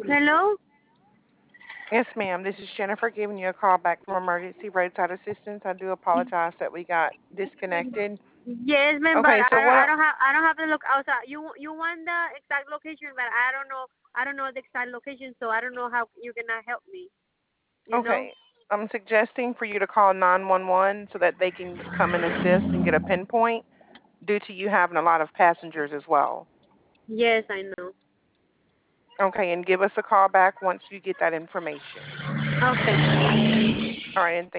Hello? Yes, ma'am. This is Jennifer giving you a call back from Emergency Roadside Assistance. I do apologize that we got disconnected. Yes, ma'am, but Okay, so what? I don't have the look outside. You want the exact location, but I don't know the exact location, so I don't know how you're gonna help me. You know? Okay, I'm suggesting for you to call 911 so that they can come and assist and get a pinpoint due to you having a lot of passengers as well. Yes, I know. Okay, and give us a call back once you get that information. Okay. All right, and